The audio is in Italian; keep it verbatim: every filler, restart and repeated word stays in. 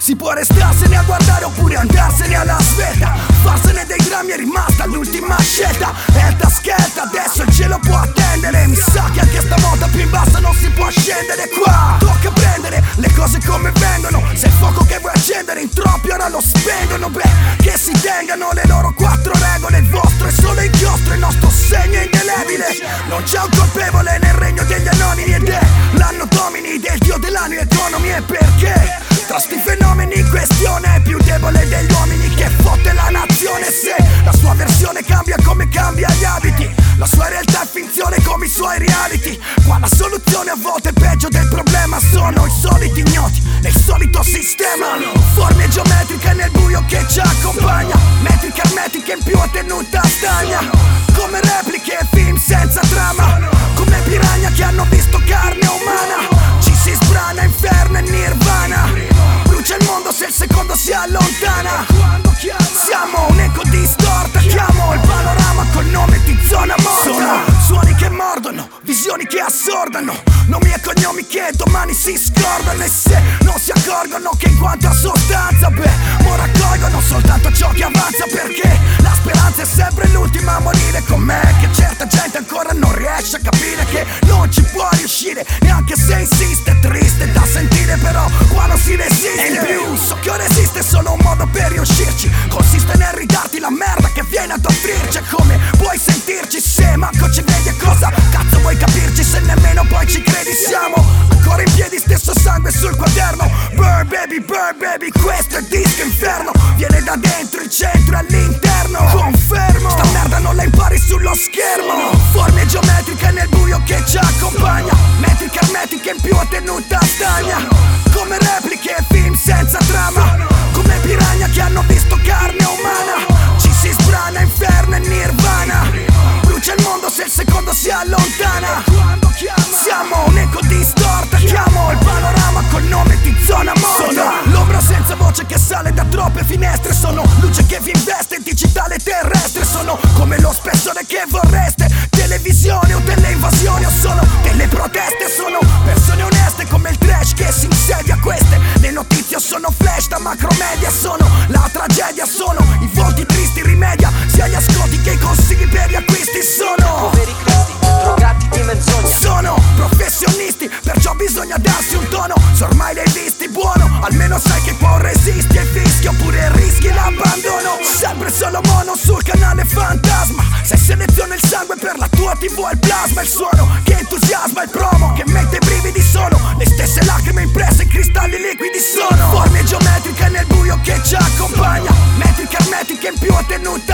Si può restarsene a guardare oppure andarsene alla svelta, farsene dei drammi è rimasta l'ultima scelta. Elta skelta, adesso il cielo può attendere. Mi sa che anche stavolta più in basso non si può scendere. Qua tocca prendere le cose come vengono. Se il fuoco che vuoi accendere in troppi ora lo spengono, beh, che si tengano le loro quattro regole. Il vostro è solo inchiostro, il nostro segno è indelebile. Non c'è un colpevole nel regno degli anonimi ed è l'anno domini del dio dell'anno e economy. E perché tra sti fenomeni in questione è più debole degli uomini che fotte la nazione. Se la sua versione cambia come cambia gli abiti, la sua realtà è finzione come i suoi reality. Qua la soluzione a volte è peggio del problema. Sono i soliti ignoti nel solito sistema. Forme geometriche nel buio che ci accompagna, metrica ermetica in più a tenuta stagna. Come repliche e film senza trama, come piranha che hanno visto carne umana. Ci si sbrana inferno e nirvana, brucia il mondo se il secondo si allontana. Siamo un'eco distorta, chiamo il panorama col nome di zona morta. Sono suoni che mordono, visioni che assordano, nomi e cognomi che domani si scordano. E se non si accorgono che in quanto a sostanza, beh, mo raccolgono soltanto ciò che avanza. Perché la speranza è sempre l'ultima a morire. Con me che certa gente ancora non riesce a capire che non ci può riuscire neanche se insiste. Triste da sentire però qua non si resiste. E in più so che ora esiste solo un modo per riuscirci, consiste nel ridarti la merda che viene ad offrirci. E come puoi sentirci se manco ci vedi? E cosa cazzo vuoi capirci se nemmeno poi ci credi? Siamo ancora in piedi, stesso sangue sul quaderno. Burn baby, burn baby, questo è disco inferno. Viene da dentro il centro e all'interno. Confermo, sta merda non la impari sullo schermo. Forme geometriche nel buio che ci accompagna, metrica ermetica in più a tenuta stagna. Come repliche e film senza trama, come piranha che hanno visto carne umana. Ci si sbrana inferno e nirvana, brucia il mondo se il secondo si allontana. Siamo un'eco distorta, chiamo il panorama col nome di zona morta. Sono l'ombra senza voce che sale da troppe finestre. Sono luce che vi investe, digitale terrestre. Sono come lo spessore che vorreste, televisione o delle invasioni o sono delle proteste. Sono persone oneste come il trash che si insedia queste. Le notizie sono flash da macromedia, sono la tragedia. Sono i volti tristi rimedia sia gli ascolti che i consigli per gli acquisti. Sono poveri cristi, drogati di menzogna. Sono professionisti, perciò bisogna darsi un tono. Se ormai l'hai visti buono, almeno sai che qua resisti ai fischi oppure rischi l'abbandono. Sempre solo mono sul canale fantasma. Se seleziona il sangue per la tua tv è il plasma. Il suono che entusiasma, il promo che mette i brividi. Sono le stesse lacrime impresse in cristalli liquidi. Sono forme geometriche nel buio che ci accompagna, metrica ermetica in più a tenuta